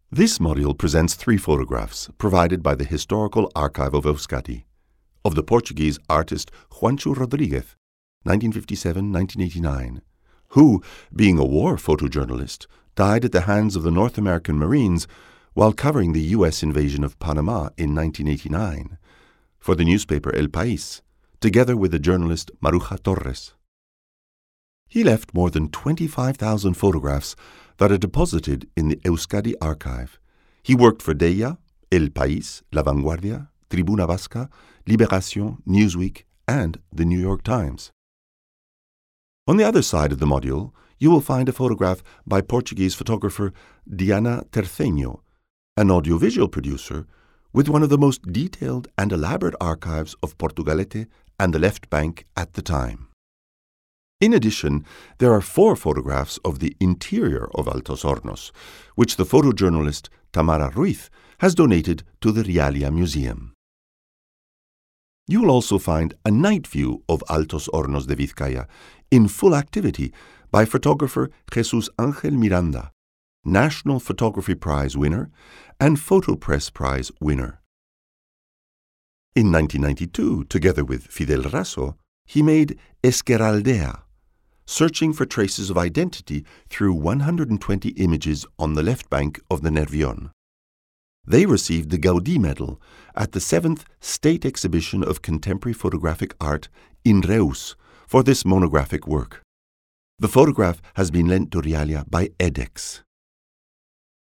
This module presents 3 photographs provided by the Historical Archive of Euskadi of the Portuguese artist Juancho Rodrigues, 1957-1989, who, being a war photojournalist, died at the hands of the North American Marines while covering the U.S. invasion of Panama in 1989 for the newspaper El País, together with the journalist Maruja Torres. He left more than 25,000 photographs that are deposited in the Euskadi archive. He worked for Deia, El País, La Vanguardia, Tribuna Vasca, Liberación, Newsweek, and the New York Times. On the other side of the module, you will find a photograph by Portuguese photographer Diana Terceño, an audiovisual producer with one of the most detailed and elaborate archives of Portugalete and the left bank at the time. In addition, there are 4 photographs of the interior of Altos Hornos, which the photojournalist Tamara Ruiz has donated to the Realia Museum. You will also find a night view of Altos Hornos de Vizcaya in full activity by photographer Jesus Ángel Miranda, National Photography Prize winner and Photopress Prize winner. In 1992, together with Fidel Raso, he made Esqueraldea, searching for traces of identity through 120 images on the left bank of the Nervión. They received the Gaudí Medal at the 7th State Exhibition of Contemporary Photographic Art in Reus for this monographic work. The photograph has been lent to Realia by edX.